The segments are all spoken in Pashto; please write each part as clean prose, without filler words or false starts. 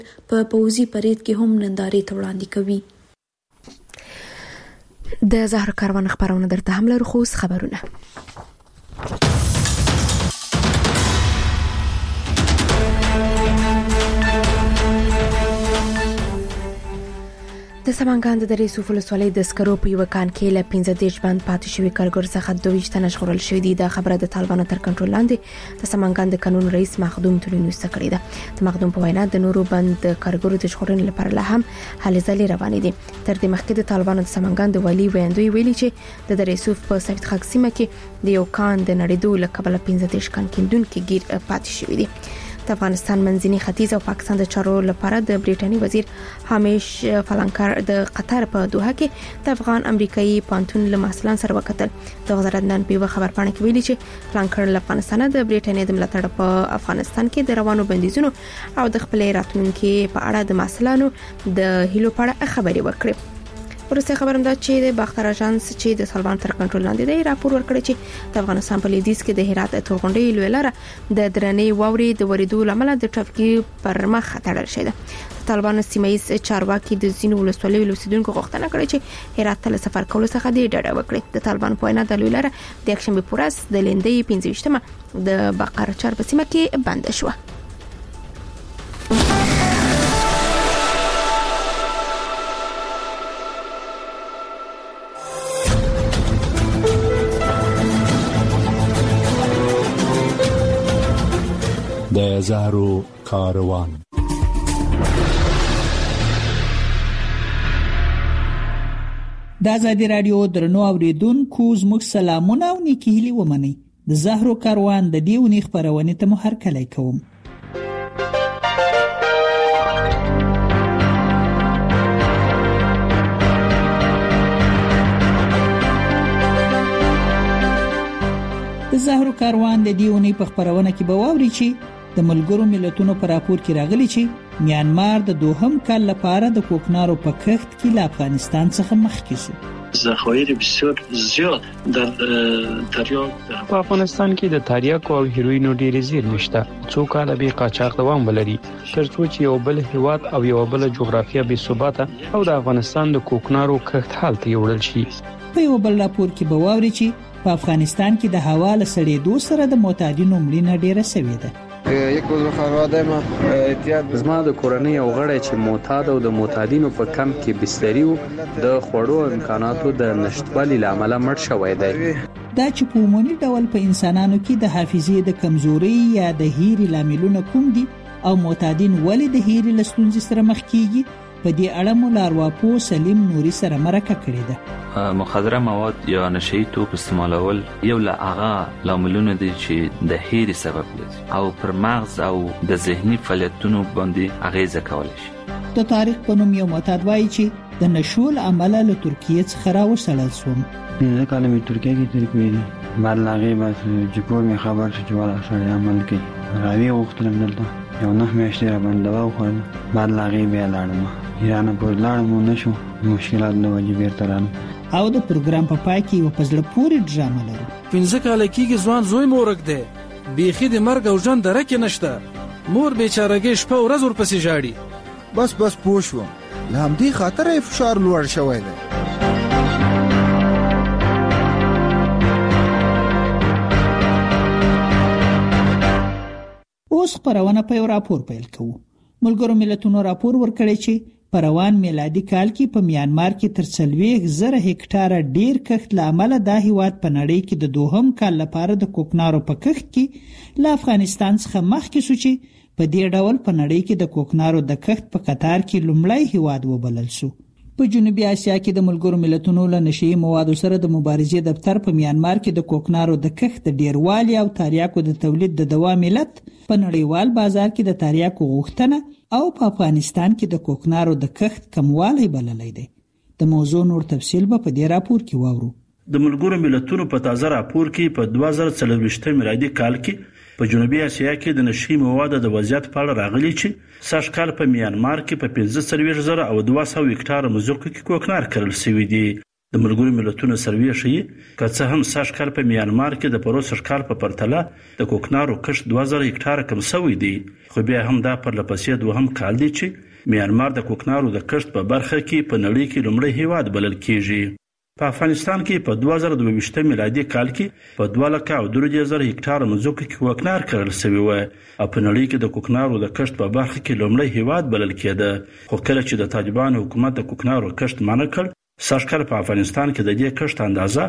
په پوځي پریډ کې هم نندارې ته وړاندې کوي. د زهرو کاروان خبرونه درته هم لرو، خو اوس خبرونه. د سمنګان د درې سوف ولسوالۍ د سکرو په یو کان کې له 15 بند پاتې شوی کارګر څخه 22 تنه ژغورل شوی دي. دا خبره د طالبانو تر کنټرول لاندې د سمنګان د قانون رئیس مخدوم تولینوس کړی ده. د مخدوم په وینا د نورو بند کارګرو د ژغورنې لپاره لا هم هلې ځلې روانې دي. تر دې مخکې د طالبانو د سمنګان د والي ویاندوی ویلي چې د درې سوف په سویت خاک سیمه کې د یو کان د نړیدو لکبل 15 کان کیندونکو گیر پاتې شوی دي. د افغانستان منځني ختیځ او پاکستان د چارو لپاره د بریټاني وزیر هامیش فلانکر د قطر په دوحه کې د افغان امریکایي پانتون له مسلان سره وکتل. د وزارت نن په خبرپاڼه کې ویلي چې فلانکر له افغانستان د بریټانیا د ملاتړ په افغانستان کې د روانو بندیزونو او د خپل راتلونکو په اړه د مسلانو د هیلو په اړه خبرې وکړي. ورسته خبرم ده چې د باختر اژانس چې د طالبان تر کنټرول لاندې دی راپور ورکړی چې د افغانستان په لویدیځ کې د هرات تورغونډۍ لوی لاره د درنې واوري د وریدو لامل د ټرافیکي پر مخ تړل شوی ده. طالبان سیمایي چارواکي د زینو ولسوالۍ اوسیدونکو غوښتنه کړې چې هرات ته سفر کول څخه د ډډه وکړي. د طالبان په وینا د لوی لاره د یکشنبه پورس د لندې 15مه د باقرچار په سیمه کې بند شو. د زهرو کاروان. د آزادي رادیو درنو اوریدونکو زموږ سلامونه او نیکی هیلې ومنئ. د زهرو کاروان د دې ونې خبرونه ته مو هرکلی کوم. د زهرو کاروان د دې ونې په خبرونه کې به واوري چې د ملګرو ملتونو په راپور کې راغلي چې میانمار د دوهم کال لپاره د کوکنارو په کښت کې له افغانستان څخه مخکې شو. ذخایر بسیار زیاد در تریاک په افغانستان کې د تریاک او هیروینو ډېرې زیرمې شته. څو کاله به قاچاق دوام ولري ترڅو چې یو بل هیواد او یو بل جغرافیه بې ثباته او د افغانستان د کوکنارو کښت حالت یوړل شي. په یو بل راپور کې به واوري چې په افغانستان کې د هوا له سړېدو سره د معتادینو مړینه ډېره شوې ده. زما د کورنۍ او غړي چې معتاد او د معتادینو په کمپ کې بستری وو د خوړو امکاناتو د نشټوالي لامل مړ شوی دی. دا چې په عمومي ډول په انسانانو کې د حافظې د کمزوري یا د هیري لاملونه کوم دي او معتادین ولې د هیري لستونزې سره مخ کیږي، په دې اړه مو لارواپو سلیم نوري سره مرکه کړې ده. مخدره مواد یا نشئی توپ استعمالول یو له هغه لاملونه دي چې د هیري سبب لري او پر مغز او د ذهني فعالیتونو باندې اغیزه کولی شي. د طارق په نوم یو معتاد وایي چې د نشول عمله له ترکیه څخه راوړل شوم. زه کله می ترکیه کې تیر کړی بعد لاغي بس جکور می خبر چې ولا سره عمل کوي راوي وختلم دلته یو نه میاشتې را باندې دوا وخورم بعد لاغي بیا لاړم ایران په لاړم نشو مشکلات نو واجب ترانه او د پروګرام په پای کې یو پزله پوری ډرامه لرو. 15 کال کېږي ځوان زوی مورګ دی بیخي د مرګ او ژوند درکه نشته مور بیچارهګي شپه ورځ ورپسې جاړي. بس پوه شو لهم دې خاطر فشار لوړ شوی دی. اوس خبرونه په یو راپور پیل کوو. ملګرو ملتونو راپور ورکړی چې په روان میلادي کال کې په میانمار کې تر 40,000 هکټاره ډیر کښت لامل د هیواد په نړۍ کې د دوهم کال لپاره د کوکنارو په کښت کې له افغانستان څخه مخکې شو چې په دې ډول په نړۍ کې د کوکنارو د کښت په قطار کې لومړی هیواد وبلل شو. په جنوبي اسیا کې د ملګرو ملتونو له نشئی موادو سره د مبارزې دفتر په میانمار کې د کوکنارو د کښت ډیروالي او تریاکو د تولید د دوام علت په نړیوال بازار کې د تریاکو غوښتنه او په افغانستان کې د کوکنارو د کښت کموالی بللی دی. د موضوع نور تفصیل به په دې راپور کې واورو. د ملګرو ملتونو په تازه راپور کې په 2024 میلادي کال کې په جنوبي اسیا کې د نشئی موادو د وضعیت په اړه راغلي چې سږ کال په میانمار کې په 15,200 هکټاره مځکو کې کوکنار کرل شوی دی. د ملګرو ملتونو سروې ښيي که څه هم سږ کال په میانمار کې د پروسږ کال په پرتله د کوکنارو کښت 2000 هکټاره کم شوی دی، خو بیا هم دا پرله پسې دوهم کال دی چې میانمار د کوکنارو د کښت په برخه کې په نړۍ کې لومړی هیواد بلل کیږي. په افغانستان کې په 2022 میلادي کال کې په 2,30,000 هکټاره مځکو کې کوکنار کرل شوی و او په نړۍ کې د کوکنارو د کښت په برخه کې لومړی هیواد بلل کېده. خو کله چې د طالبانو حکومت د کوکنارو کښت منع کړ، سږ کال په افغانستان کې د دې کښت اندازه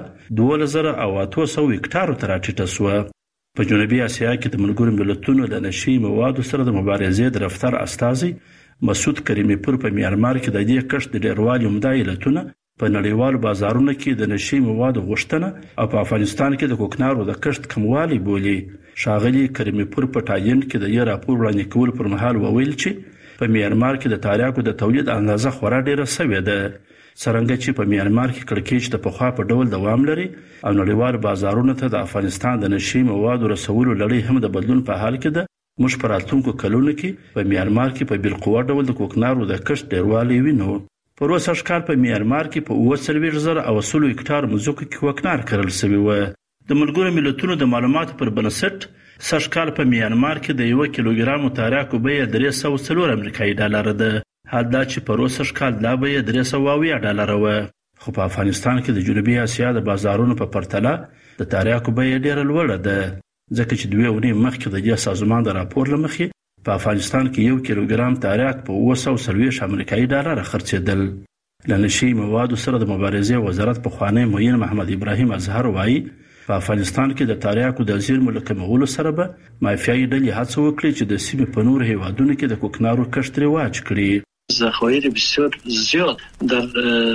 12,800 هکټارو ته راټیټه شوه. په جنوبي اسیا کې د ملګرو ملتونو د نشي موادو سره د مبارزې د دفتر استازي مسعود کریمی پور په میانمار کې د دې کښت د ډیروالي عمده علتونه په نړیوالو بازارونو کې د نشي موادو غوښتنه او په افغانستان کې د کوکنارو د کښت کموالی بولي. ښاغلي کریمی پور په تایید کې د یو راپور وړاندې کول پر مهال وویل چې په میانمار کې د تریاکو د تولید اندازه خورا ډیره شوې ده، څرنګه چې په میانمار کې کړکېچ د پخوا په ډول دوام لري او نړیوال بازارونو ته د افغانستان د نشي موادو رسولو لړۍ هم د بدلون په حال کې ده. موږ په راتلونکو کلونو کې په میانمار کې په بالقوه ډول د کوکنارو د کښت ډیروالی وینو. پروسږ کال په میانمار کې په 40,000 هکټار مځکو کې کوکنار کرل شوی و. د ملګرو ملتونو د معلوماتو پر بنسټ سږ کال په میانمار کې د 1 کیلوګرام تریاکو بیه 304 امریکایي ډالر ده، حال دا چې پروسږ کال دا بیه 300 ډالر و. خو په افغانستان کې د جنوبي اسیا د بازارونو په پرتله د تریاکو بیه ډیره لوړه ده، ځکه چې 2 ورځې مخکې د دې سازمان د راپور لمخې په افغانستان کې 1 کیلوګرام تریاک په 240 امریکایي ډالر خرڅېدل. لنشي موادو سره د مبارزې وزارت پخوانی معین محمد ابراهیم اظهر وایي په افغانستان کې د تریاکو د زیرمو له کمولو سره به مافیایي ډلې هڅه وکړي چې د سیمې په نورو هیوادونو کې د کوکنارو کښت رواج کړي. ذخایر بسیار زیاد در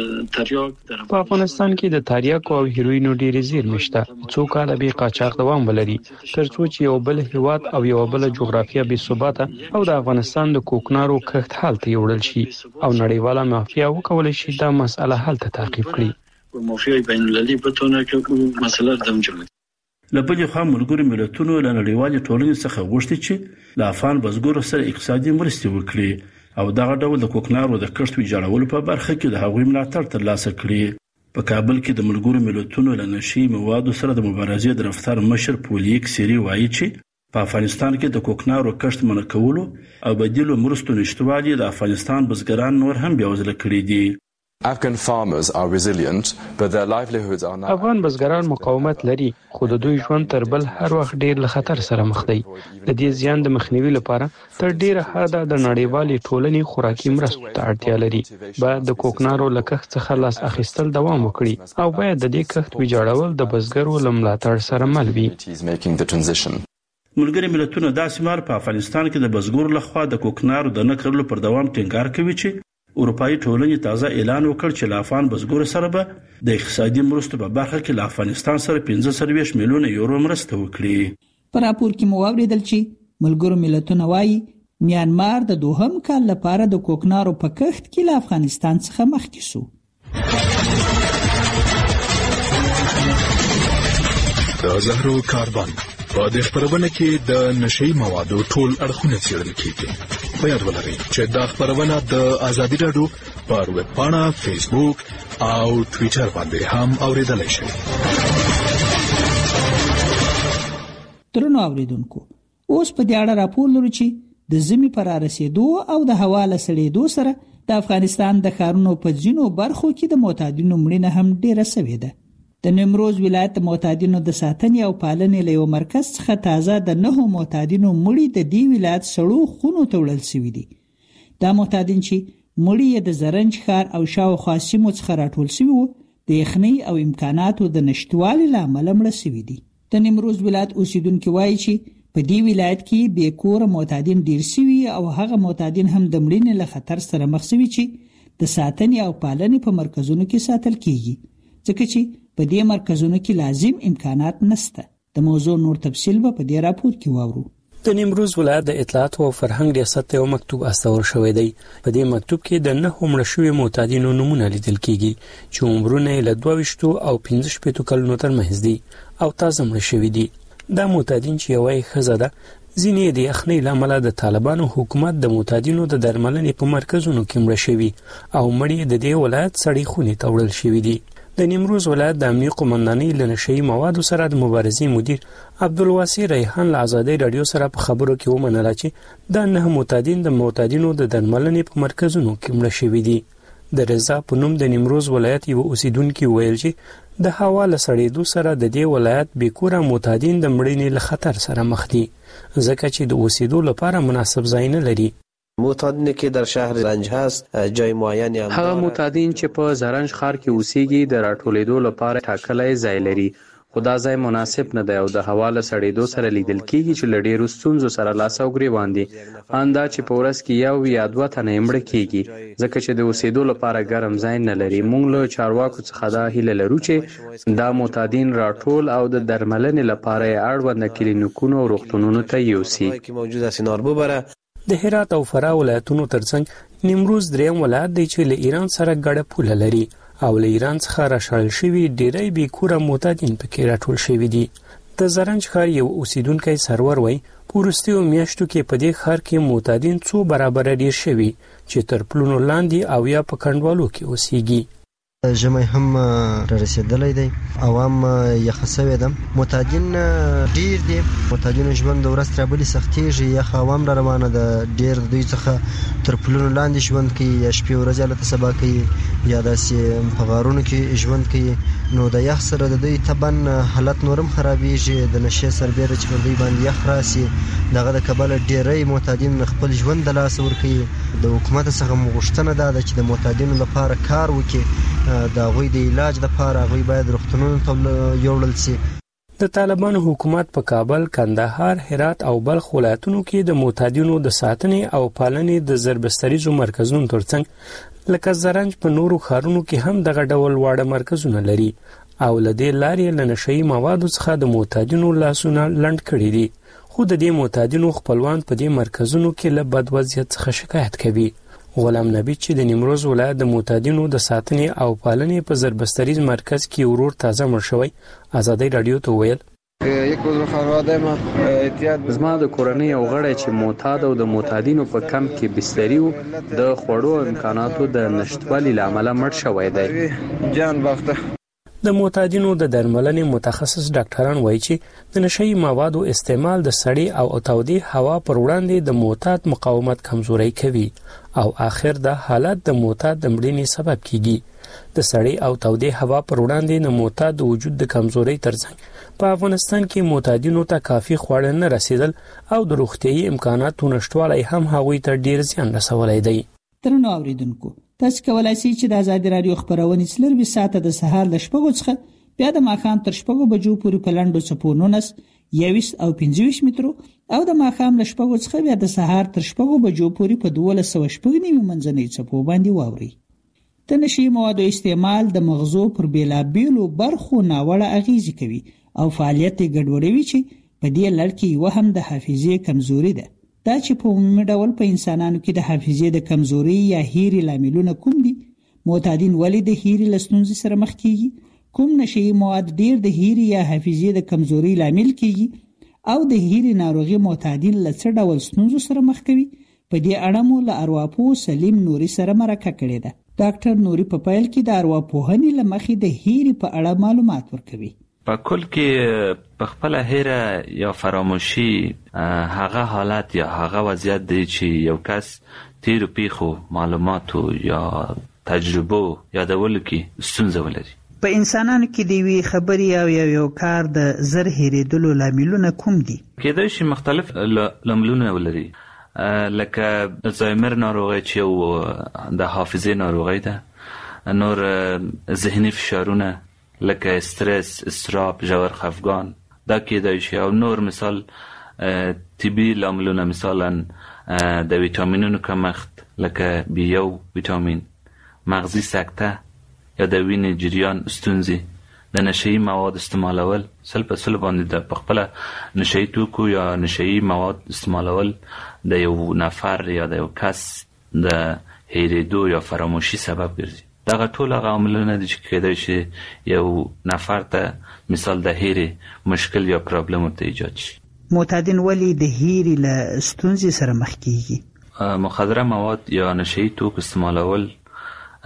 تریاک په افغانستان کې د تریاکو او هیروینو ډېرې زیرمې شته، څو کاله به قاچاق دوام ولري ترڅو چې یو بل هیواد او یو بل جغرافیه بې ثباته او د افغانستان د کوکنارو کښت حالت یوړل شي او نړیواله مافیا وکولای شي دا مسأله حل ته تعقیب کړي. مافیا بین المللي بتونه کې مسله دم جوړه. لبلې خوا ملګرو ملتونو له نړیوالې ټولنې څخه غوښتي چې له افغان بزګرو سره اقتصادي مرستې وکړي او دغه ډول د کوکنارو د کښت ویجاړولو په برخه کې د هغوی ملاتړ ترلاسه کړي. په کابل کې د ملګرو ملتونو له نشي موادو سره د مبارزې د دفتر مشر پولیک سری وایي چې په افغانستان کې د کوکنارو کښت منع کولو او بدیلو مرستو نشټوالي د افغانستان بزګران نور هم بیوزله کړي دي. Afghan farmers are resilient, but their livelihoods are now. افغان بزګران مقاومت لري، خو د دوی ژوند تر بل هر وخت ډیر له خطر سره مخ دی. د دې زیان د مخنیوي لپاره تر ډیره حده د نړیوالې ټولنې خوراکي مرستو ته اړتیا لري. باید د کوکنارو له کښت څخه لاس اخیستل دوام وکړي او باید د دې کښت ویجاړول د بزګرو له ملاتړ سره مل وي. ملګري ملتونه داسې مهال په افغانستان کې د بزګرو لخوا د کوکنارو د نه کرلو پر دوام ټینګار کوي چې اروپایي ټولنې تازه اعلان وکړ چې له افغان بزګرو سره به د اقتصادي مرستو په برخه کې له افغانستان سره 15 میلیونه یورو مرسته وکړي. په راپور کې مو واوریدل چې ملګرو ملتونه وایي میانمار د دوهم کال لپاره د کوکنارو په کښت کې له افغانستان څخه مخکې شو. د زهرو کاربن په دې خبرونه کې د نشي موادو ټول اړخونه څېړل کیږي. په یاد ولرئ چې دا خبرونه د آزادي رادیو پر ویب پاڼه، فیسبوک او ټویټر باندې هم اوریدلای شئ. درنو اوریدونکو، اوس په دې اړه راپور لرو چې د زمي پر رسیدو او د هوا له سړېدو سره د افغانستان د ښارونو په ځینو برخو کې د معتادینو مړینه هم ډیره شوې ده. د نیمروز ولایت د معتادینو د ساتنې او پالنې له یو مرکز څخه تازه د 9 معتادینو مړي د دې ولایت سړو خونو ته وړل شوي دي. دا معتادین چې مړي د زرنج ښار او شاوخوا سیمو څخه راټول شوي وو د یخنۍ او امکاناتو د نشتوالي له امله مړه شوي دي. د نیمروز ولایت اوسیدونکي وایي چې په دې ولایت کې بې کوره معتادین ډیر شوي او هغه معتادین هم د مړینې له خطر سره مخ شوي چې د ساتنې او پالنې په مرکزونو کې ساتل کیږي، ځکه چې په دې مرکزونو کې لازم امکانات نشته. د موضوع نور تفصیل به په دې راپور کې واورو. د نیمروز ولایت د اطلاعات او فرهنګ ریاست ته یو مکتوب استول شوی دی. په دې مکتوب کې د 9 مړه شوي معتادینو نمونه لیدل کیږي چې عمرونه له 22 او 15 کلونو ترمنځ دي او تازه مړه شوي دي. دا معتادین چې یوه ښځه ده، ځینې د یخنۍ له امله د طالبانو حکومت د معتادینو د درملنې په مرکزونو کې مړه شوي او مړي د دې ولایت سړې خونې ته وړل شوي دي. د نیمروز ولایت د امنیه قومندانۍ له نشهیي موادو سره د مبارزې مدیر عبدالواسع ریحان له ازادۍ راډیو سره په خبرو کې ومنله چې دا 9 معتادین د معتادینو د درملنې په مرکزونو کې مړه شوي دي. د رضا په نوم د نیمروز ولایت یو اوسیدونکي ویل چې د هوا له سړېدو سره د دې ولایت بېکوره معتادین د مړینې له خطر سره مخ دي ځکه چې د اوسېدو لپاره مناسب ځای نه لري. معتادین که در شهر زرنج هست جای معینی هم هغه معتادین چې په زرنج ښار کې اوسېږي د راټولېدو لپاره ټاکلی ځای لري، خو دا ځای مناسب نه دی او د هوا له سړېدو سره لیدل کېږي چې له ډېرو ستونزو سره لاس او ګرېوان دي. ان دا چې په ورځ کې 1 یا 2 تنه یې مړه کېږي ځکه چې د اوسېدو لپاره ګرم ځای نه لري. موږ له چارواکو څخه دا هیله لرو چې دا معتادین راټول او د درملنې لپاره یې اړونده کلینیکونو او روغتونونو ته یوسي. د هرات او فراه ولایتونو ترڅنګ نیمروز دریم ولایت دی چې له ایران سره ګډه پوله لري او له ایران څخه راشړل شوي ډېری بېکوره معتادین پکې راټول شوي دي. د زرنج ښار یو اوسیدونکی سرور وایي په وروستیو میاشتو کې په دې ښار کې معتادین 2 برابره ډېر شوي چې تر پلونو لاندې او یا په کنډوالو کې اوسېږي. ژمی هم رسیدلی دی، عوام یخ سوی ده، معتادین ډیر دي، معتادینو ژوند د ورځ تر بلې سختېږي، یخ عوام را روانه ده، ډیر دوی څخه تر پلونو لاندې ژوند کوي، یا شپې ورځې هلته سبا کوي یا داسې په غارونو کې ژوند کوي. نو د یخ سره د دوی طبعا حالت نورم خرابېږي، د نشې سربیره چې پر دوی باندې یخ راسي دغه د کبله ډیری معتادین خپل ژوند د لاسه ورکوي. د حکومت څخه مو غوښتنه ده چې د معتادینو لپاره کار وکړي، د هغوی د علاج لپاره هغوی باید روغتونونو ته یوړل شي. د طالبانو حکومت په کابل، کندهار، هرات او بلخ ولایتونو کې د معتادینو د ساتنې او پالنې د ضربستریزو مرکزونو ترڅنګ لکه زرنج په نورو ښارونو کې هم دغه ډول واړه مرکزونه لري او له دې لارې له نشهیي موادو څخه د معتادینو لاسونه لنډ کړي دي. خو د دې معتادینو خپلوان په دې مرکزونو کې له بد وضعیت څخه شکایت کوي. غلام نبی چې د نیمروز ولایت د معتادینو د ساتنې او پالنې په ضربستریز مرکز کې ورور تازه مړ شوی ازادۍ راډیو ته ویل زما د کورنۍ یو غړی چې معتاد او د معتادینو په کمپ کې بستري و د خوړو امکاناتو د نشتوالي له امله مړ شوی دی. جان باخته د معتادینو د درملنې متخصص ډاکټران وایي چې د نشهیي موادو استعمال د سړې او تودې هوا پر وړاندې د معتاد مقاومت کمزوري کوي او آخر دا حالت د معتاد د مړینې سبب کیږي. د سړې او تودې هوا پر وړاندې د معتاد د وجود د کمزوري ترڅنګ په افغانستان کې معتادینو ته کافي خواړه نه رسیدل او د روغتیايي امکاناتو نشټوالی هم هغوی ته ډیر زیان رسولی دی. درنو اوریدونکو، تاسو کولای شئ چې د ازادي رادیو خبرونه څلور ساعته د سهار ل 6 څخه بیا د ماښام تر 6 بجو پورې په لنډو څپو 19 21 او 25 مترو او د ماښام ل 6 څخه بیا د سهار تر 6 بجو پورې په 1290 منځنۍ څپو باندې واوري. د نشهیي موادو استعمال د مغزو پر بیلابیلو برخو ناوړه اغیزې کوي او فعالیت ګډوډوي چې په دې لړ کې یو هم د حافظې کمزوري ده. دا چې په عمومي ډول په انسانانو کې د حافظې د کمزوري یا هیري لاملونه کوم دي؟ معتادین ولې د هیري له ستونزې سره مخ کیږي؟ کوم نشهیي مواد ډیر د هیري یا حافظې د کمزوري لامل کیږي او د هیري ناروغي معتادین له څه ډول ستونزو سره مخ کوي؟ په دې اړه مو له ارواپوه سلیم نوري سره مرکه کړې ده. ډاکټر نوري په پیل کې د ارواپوهنې له مخې د هیري په اړه معلومات ورکوي. په کل کې په خپل هیره یا فراموشي هغه حالت یا هغه وضعیت دی چې یو کس تیرو پیښو معلوماتو یا تجربو یادولو کې ستونزه ولري. په انسانانو کې د وی خبري او یو کار د زر هېرېدلو لاملونه کوم دي؟ کېدای شي مختلف لاملونه ولري، لکه زایمر ناروغي چې د حافظې ناروغي ده، نور ذهني فشارونه لکه استرس، اضطراب، ژور خفګان، دا کېدای شي. او نور مثال طبي لاملونه، مثلا د ویټامینونو کمښت لکه B1 ویټامین، مغزي سکته یا د وینې جریان ستونزې، د نشهیي مواد استعمالول. سل په سل باندې د خپل نشهیي توکو یا نشهیي مواد استعمالول د یو نفر یا د یو کس د هېرېدو یا فراموشي سبب ګرځي. دغه ټول هغه عاملونه دي چې کېدای شي یو نفر ته مثال د هېرې مشکل یا پرابلم ورته ایجاد شي. معتادین ولې د هېرې له ستونزې سره مخ کیږي؟ مخدره مواد یا نشهیي توکو استعمالول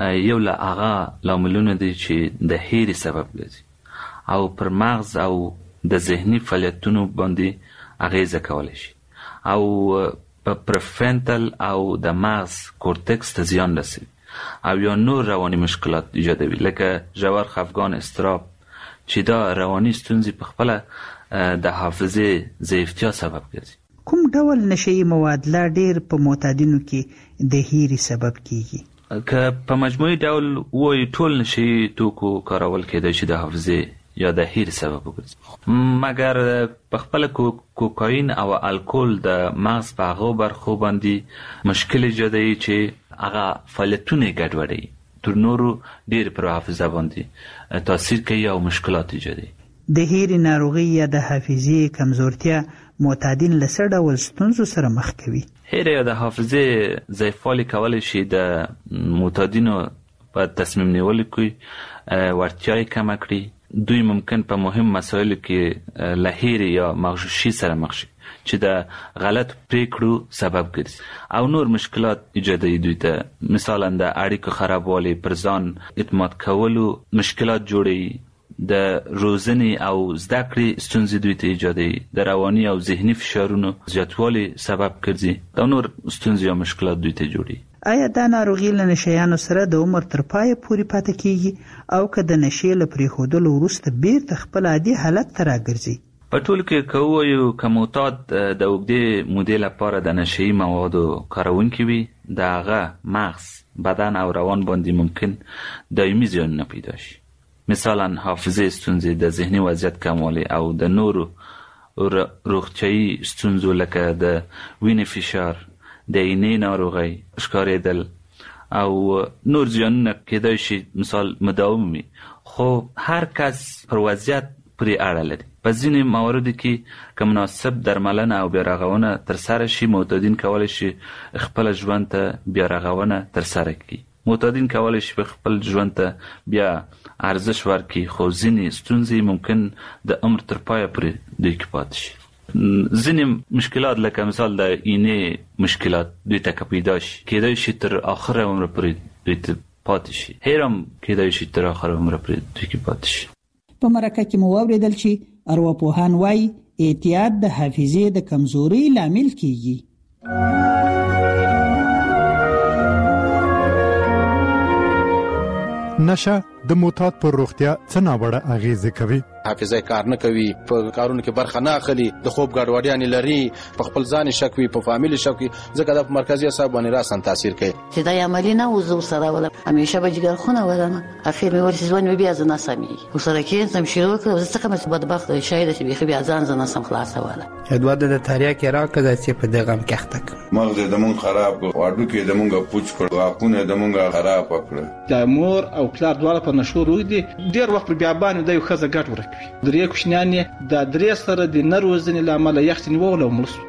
یو له هغه لاملونه دي چې د هیري سبب ګرځي او پر مغز او د ذهني فعالیتونو باندې اغیزه کولی شي او په پرفرنټل او د مغز کورتکس ته زیان رسوي او یا نور رواني مشکلات ایجادوي لکه ژور خفګان، اضطراب، چې دا رواني ستونزې په خپله د حافظې ضعیفتیا سبب ګرځي. کوم ډول نشهیي مواد لا ډیر په معتادینو کې د هیري سبب کیږي؟ که په مجموعي ډول وایي ټول نشهیي توکو کارول کېدای شي د حافظې یا د هیري سبب وګرځي، مګر په خپله کوکاین او الکول د مغز په هغو برخو باندې مشکل ایجادوي چې هغه فعالیتونه یې ګډوډوي، تر نورو ډېر پر حافظه باندې تاثیر کوي او مشکلات ایجادوي. د هیري ناروغي یا د حافظې کمزورتیا معتادین له څه ډول ستونزو سره مخ کوي؟ هیري یا د حافظې ضعیفوالی کولی شي د معتادینو په تصمیم نیولو کې وړتیا یې کمه کړي. دوی ممکن په مهم مسایلو کې له هیري یا مغشوشي سره مخ شي چې د غلط پریکړو سبب ګرځي او نور مشکلات ایجادوي دوی ته، مثلا د اړیکو خرابوالی، پر ځان اعتماد کولو مشکلات جوړوي، د روزنې او زده کړې ستونزې دوی ته ایجادوي، د رواني او ذهني فشارونو زیاتوالی سبب ګرځي او نور ستونزې او مشکلات دوی ته جوړوي. آیا دا ناروغي له نشهیانو سره د عمر تر پایه پورې پاتې کیږي او که د نشې له پرېښودلو وروسته بیرته خپل عادي حالت ته راګرځي؟ په ټول کې که ووایو که معتاد د اوږدې مودې لپاره د نشهیي موادو کارونکي وي، د هغه مغز، بدن او روان باندې ممکن دایمي زیانونه پیدا شي، مثلا حافظې ستونزې، د ذهني وضعیت کموالی او د نورو روغتیایي ستونزو لکه د وینې فشار، د عینې ناروغۍ، ښکارېدل او نور زیانونه کېدای شي مثال مداوم وي، خو هر کس پر وضعیت پورې اړه لري. په ځینې مواردو کې که مناسب درملنه او بیارغونه ترسره شي، معتادین کولی شي خپل ژوند ته بیارغونه ترسره کړي. معتادین کولی شي خپل ژوند ته بیا ارزش ورکړي، خو ځینې ستونزې ممکن د عمر تر پایه پورې دوی کې پاتې شي. ځینې مشکلات لکه مثال د عینې مشکلات دوی ته که پیدا شي، کېدای شي تر آخر عمر پورې دوی ته پاتې شي. هیر هم کېدای شي تر آخر عمر پورې دوی کې پاتې شي. په مرکه کې مو واورېدل چې ارواپوهان وایي اعتیاد د حافظې د کمزورۍ لامل کیږي. نشه د معتاد پر روغتیا څه ناوړه اغیزه کوي؟ حافظه کار نه کوي، په کارونو کې برخه نه اخلي، د خوب ګډوډیانې لري، په خپل ځان شک وي، په فامیل شک وي، ځکه د مرکزي اعصاب باندې راسن تاثیر کوي. چې دا عملی نه وزو سره ولا همیشه به جګر خونه ولنه اخر مې ورسې ځوان بیا ځنه سمي وسره کې سم شروع کړ، زه څنګه مې بدبخت شاید چې بیا ځان ځنه سم خلاصه ولا ادواد د تاریخ کې راکړه چې په دغه مخته مغز د مون خراب کړ، واډو کې د مونږه پوچ کړ، واکونه د مونږه خراب کړ. د مور او پلار دواړه په نشو روي دي، ډیر وخت بیا باندې د یو خزه ګټ ورکوي. درې کوشنیان د درې سره د نروزنې لامل یختنی وول او ملس.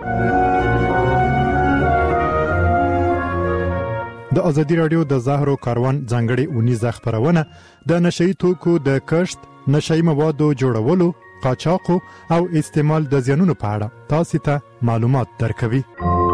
د ازادي رادیو د زهرو کاروان ځانګړي اونیزه خبرونه د نشئی توکو د کشت، نشئی موادو جوړولو، قاچاق او استعمال د زیانونو په اړه تاسو ته معلومات درکوي.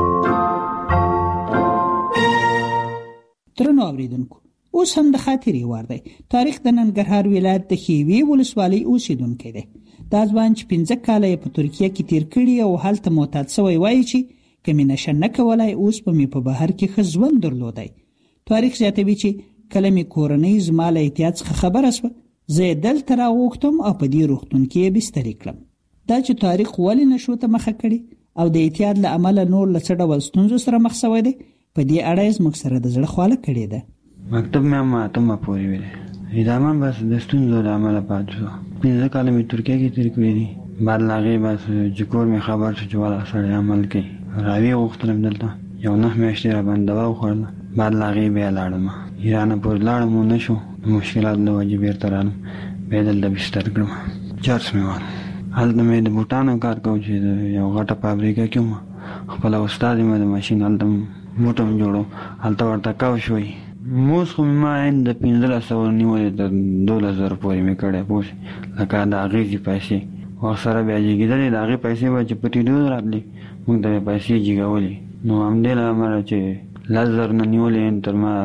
ترنو اوریدونکو، اوس هم د خاطرې وار دی. تاریخ د ننګرهار ولایت د خیوي ولسوالۍ اوسیدونکی دی. دا ځوان چې 15 کاله په ترکیه کې تیر کړي او هلته معتاد شوی وایي چې کمی نشه نه کولای، اوس په می په بهر کې ښه ژوند درلودی. تاریخ زیاتوي چې کله می کورنۍ زما له احتیاط څخه خبره شوه، زه دلته راوغتم او په دې روغتون کې بسترې کړم. دا چې تاریخ ولې نشو ته مخه کړي او د احتیاط له امله نور له څه ډول ستونزو سره مخ شوی دی، په دې اړه زموږ سره د زړه خواله کړې ده. مکتب مې ماتمه پورې ویلې ادامه بس د ستونزو له امله پاتې شو. 15 کاله مې ترکیه کې تیر کړي دي. بعد لاغې بس چې کور مې خبر شو چې والا سړی عمل کوي، راوي غوښتلم دلته یو 9 میاشتې را باندې دوا وخوړله. بعد لاغې بیا لاړم ایران پورې لاړم، ونه شو، مشکلات له وجې بیرته رالم، بیا دلته بستر کړم. چارس مې وان هلته مې د بوټانو کار کوم چې یو غټه فابریکه کې وم، خپل استاد مې د ماشین هلته موټر جوړو، هلته ورته کاو شوی. موس خو ما عین د 1500 نیولې د 2000 پورې مې کړی پوه لکه د هغې پیسې وخت سره بیا جګېدلې، د هغې پیسې به چې په ټیډو راتلې موږ ته پیسې جګولې. نو همدې له امله چې 10,000 نه نیولې تر ما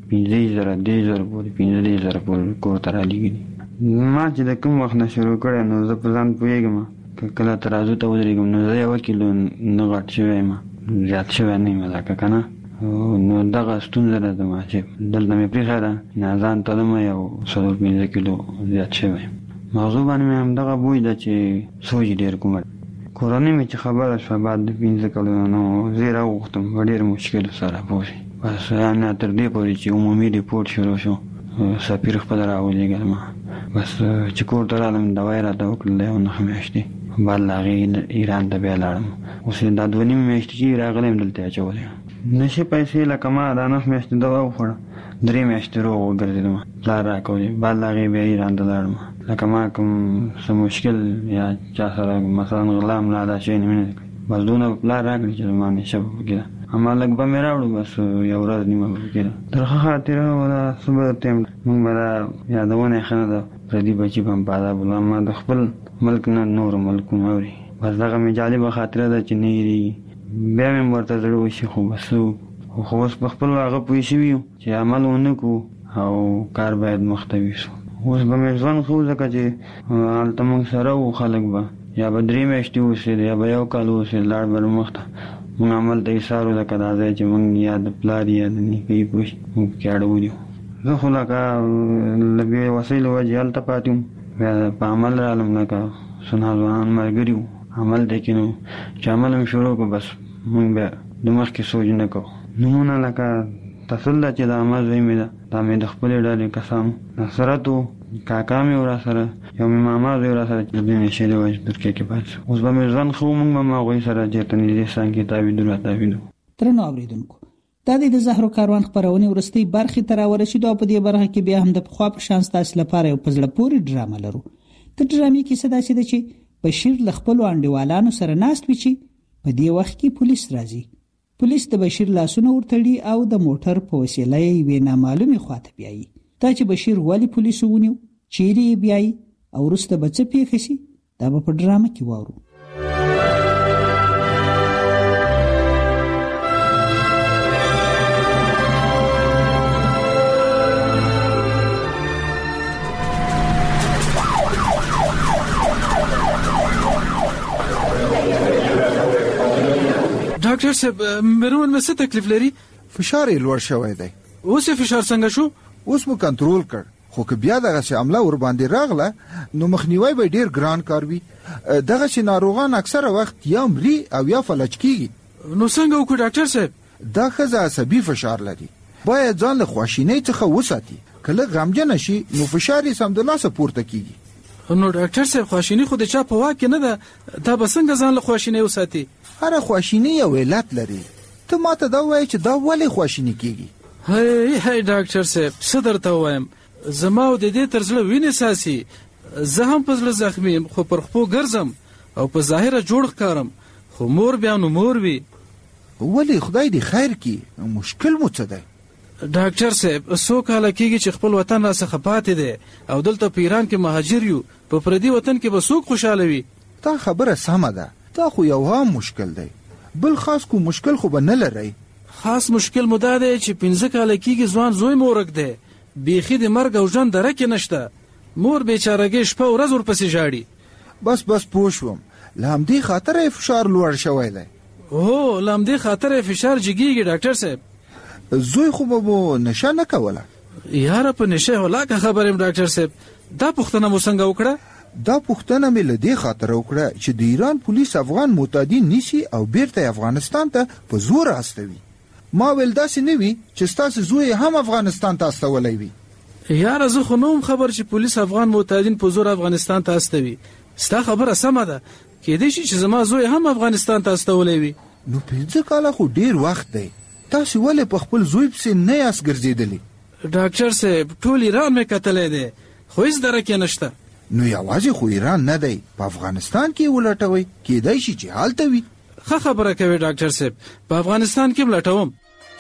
15,000 10,000 پورې 15,000 پورې کور ته رالېږي. ما چې د کوم وخت نه شروع کړی نو زه په ځان پوهېږم کله ترازو ته ودرېږم نو زه 1 کیلو نه غټ شوی یم، زیات شوی نه یم لکه که نه. نو دغه ستونزه ده زما چې دلته مې پرېښې ده ځان ته دمه 105 کیلو زیات شوی یم. مغزو باندې مې همدغه بوی ده چې سوچ ډېر کوم. کورنۍ مې چې خبره شوه بعد د 15 کلونو نو زه یې راوغوښتم په ډېر مشکل سره پوه شئ. بس نه تر دې پورې چې عمومي ریپورټ شروع شو سفیر خپله راولېږل ما. بس چې کور ته رالم دوا یې راته وکړله 9 میاشتې. بعد له هغې ایران ته بیا لاړم. اوس دا 2 میاشتې چې راغلی یم دلته یې اچولی یم. نشي پیسې لکه ما دا 9 میاشتې دوا وخوړه 3 میاشتې روغ وګرځېدم. پلار راکولې بعد له هغې بیا ایران ته لاړم. لکه ما کوم څه مشکل یا چا سره مثلا غلا ملا دا شی نه مینه بس دونه پلار راکړي چې زما نشه به پکې ده. اما لږ به مې راوړو بس 1 ورځ نیمه به پکې ده. تر ښه خاطره ولا صبح ټایم موږ به دا یادونه ښه نه ده پردي بچي به هم په عذاب ولو. اما د خپل ملک نه نورو ملکونه اوري بس دغه مې جالبه خاطره ده چې نه هېرېږي. بیا مې ورته زړه وشي خو بس خو اوس په خپل هغه پوه شوي یو چې عمل ونه کړو او کار باید مخ ته یوسو. اوس به مې ژوند ښه ځکه چې هلته موږ سره وو خلک به یا به 3 میاشتې اوسېد یا به 1 کال اوسېد لاړ به مخ ته موږ عمل ته ایسارو لکه دا ځای چې موږ یا د پلار یا د نیکۍ پوه شي موږ پکې اړولي وو. زه خو لکه له بې وسیلو وجې هلته پاتې وم بیا په عمل رالم لکه سنا ځوانان ملګري وو عمل دی کې نو چې عمل هم شروع کړو بس موږ بیا د مخکې سوچ نه کوو. نومونه لکه تصل ده چې د عمل زوی مې ده دا مې د خپلې ډلې کسانو نصرت و کاکا مې ورا سره یو مې ماما زوی ورا سره چې د نشې د وجې ترکیې کې پاتې شو. اوس به مې ژوند ښه موږ به هم هغوی سره چېرته نږدې څنګ کې تاویدو راتاویدو. درنو اورېدونکو دا د زهرو کاروان خپرونې وروستۍ برخې ته راورسېدو او په دې برخه کې بیا هم د پخوا په شان ستاسو لپاره یو په زړه پورې ډرامه لرو. د ډرامې کیسه داسې ده چې بشیر له خپلو انډیوالانو سره ناست وي چې په دې وخت کې پولیس راځي. پولیس د بشیر لاسونه ورتړي او د موټر په وسیله یې یوې نامعلومې خواته بیایي. دا چې بشیر ولې پولیسو ونیو چیرې یې بیایي او وروسته به څه پیښه شي دا به په ډرامه کې واورو. ډاکټر صاحب میرمن مې څه تکلیف لري؟ فشار یې لوړ شوی دی. اوس یې فشار څنګه شو؟ اوس مو کنټرول کړ خو که بیا دغسې عمله ور باندې راغله نو مخنیوی به ډېر ګران کار وي. دغسې ناروغان اکثره وخت یا مري او یا فلج کیږي. نو څنګه وکړو ډاکټر صاحب؟ دا ښځه عصبي فشار لري باید ځان له خواشینۍ څخه وساتي. که لږ غمجنه شي نو فشار یې سمدلاسه پورته کیږي. نو ډاکټر صاحب خواشیني خو د چا په واک کې نه ده دا به څنګه ځان له خواشینۍ وساتي؟ هره خواشیني یو علت لري. ته ماته دا وایې چې دا ولې خواشیني کیږي؟ هی ډاکټر صاحب څه درته وایم زما او د دې تر زړه وینې ساسي. زه هم په زړه زخمي یم خو پر خپو ګرځم او په ظاهره جوړ ښکارم خو مور بیا نو مور وي. ولې خدای دې خیر کړي مشکل مو څه دی؟ ډاکټر صاحب 100 کاله کېږي چې خپل وطن راڅخه پاتې دی او دلته په ایران کې مهاجر یو. په پردي وطن کې به څوک خوشحاله وي؟ دا خبره سمه ده. دا خو یو عام مشکل دی. بل خاص کو مشکل خو به نه لرئ. خاص مشکل مو دا دی چې 15 کاله کېږي ځوان زوی مو ورک دی. بیخي د مرګ او ژوند دره کې نشته. مور بیچارهګۍ شپه ورځ ورپسې ژاړي. بس پوه شوم. له همدې خاطره یې فشار لوړ شوی دی. هو له همدې خاطره یې فشار جګېږي ډاکټر صاحب. زوی خو به مو نشه نه کوله؟ یاره په نشه هلاکه خبر یم ډاکټر صاحب. دا پوښتنه مو څنګه وکړه؟ دا پوښتنه مې له دې خاطر وکړه چې د ایران پولیس افغان معتادین نیسي او بیرته افغانستان ته په زور استوي. ما ویل داسې نه وي چې ستاسو زوی هم افغانستان ته استولی وي. یاره زه خو نوم خبر چې پولیس افغان معتادین په زور افغانستان ته استوي. ستا خبره سمه ده. کېدای شي چې زما زوی هم افغانستان ته استولی وي. نو 15 کاله خو ډیر وخت دی. تاسو ولې په خپل زوی پسې نه یاست ګرځېدلی؟ ډاکټر صاحب ټول ایران مې کتلی دی خو هېڅ درک یې نشته. نو یوازې خو ایران نه دی په افغانستان کې ولټوئ. کېدای شي چې هلته وي. ښه خبره کوي ډاکټر صاحب. په افغانستان کې لټوم.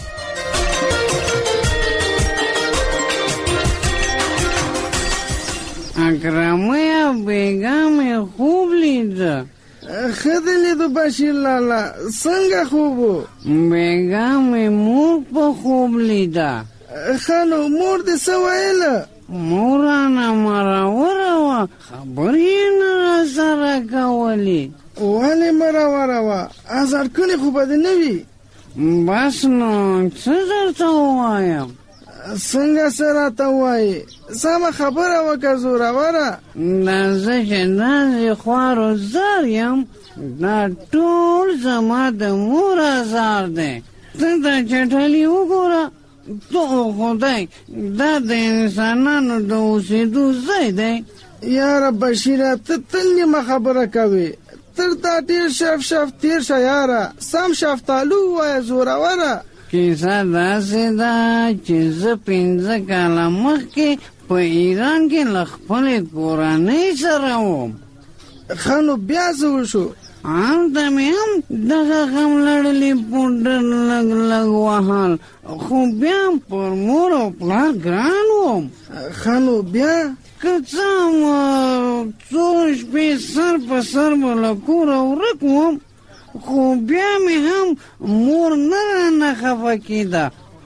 اکرامه بیگم خوب لیده. ښه دې لیدو بشیر لالا څنګه خوب و؟ بیگم مرغ په خوب لیده. خانو مور دې څه ویله؟ مورانه مراوره وه، خبرې یې نه راسره کولې. ولې مراوره وه؟ ازارکړې خو به دې نه وي. بس نو څه درته ووایم؟ څنګه څه راته ووایې؟ سمه خبره وکړه زوروره. دا زه چې داسې خوارو زار یم، دا ټول زما د مور ازار دی. ته دا چټلي وګوره، تو خدای دا د انسانانو د اوسېدو ځای دی. یاره بشیره ته تل نیمه خبره کوې، تر دا ډېر شف تېر شه یاره. سم شفتالو ووایه زوروره. کیسه داسې ده چې زه 5 کاله مخکې په ایران کې له خپلې کورنۍ سره وم. ښه نو بیا څه وشو؟ هلته مې هم دغه غم لړلې پوډر لږ وهل، خو بیا هم پر مور او پلار ګران وم. ښه نو بیا؟ که څه هم څو شپې سر په سر به له کوره ورک وم، خو بیا مې هم مور نه رانه خفه کېده.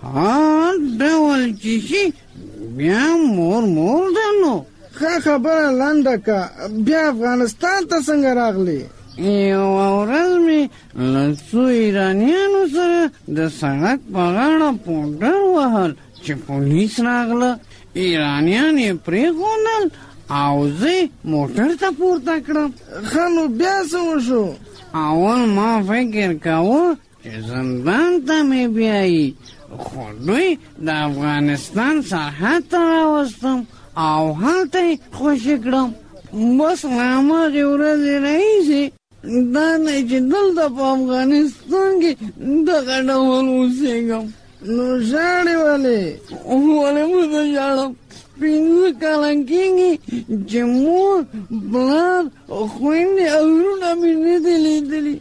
هر ډول چې شي بیا مور ده. نو ښه خبره لنډه که، بیا افغانستان ته څنګه راغلی؟ یوه ورځ مې له څو ایرانیانو سره د سړک په غاړه پوډر وهل چې پولیس راغله. ایرانیان یې پرېښودل او زه موټر ته پورته کړم. ښه نو بیا څه وشو؟ اول ما فکر کاوه چې زندان ته مې بیایي، خو دوی د افغانستان سرحد ته راوستم او هلته یې خوشي کړم. بس له هماغې ورځې راهیسې دا دی چې دلته په افغانستان کې دغه ډول اوسېږم. نو ژاړې ولې؟ ولې به زه ژاړم؟ 5 کاله کېږي چې مور، پلار، خویندې او وروڼه مې نه دي لیدلي.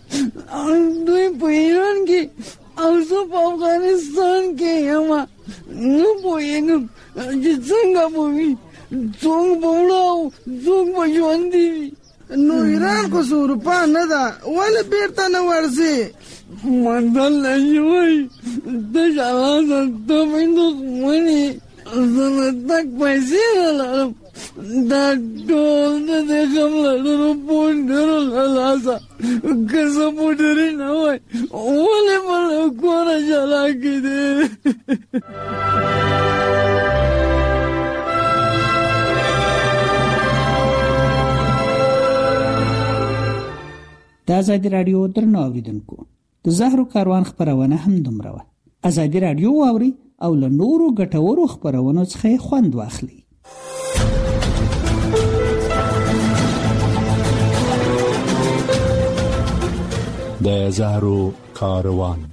دوی په ایران کې او زه په افغانستان کې یم. نه پوهېږم چې څنګه به وي، څوک به مړه او څوک به ژوندي وي. نو ایران خو څه اروپا نه ده، ولې بېرته نه ورځې؟ متل نشي وایي تش لاسه تبې دښمنې، زه نه تګ پیسې نه لرم، دا ټول د دې غم لرلو پوډرو له لاسه. که زه پوډرې نه وای ولې به له کوره جلا کېدې. د ازادي راډیو درنو اوریدونکو، د زهرو کاروان خبرونه هم دومره وه. ازادي راډیو واوري او له نورو ګټورو خبرونو څخه خوند واخلي. د زهرو کاروان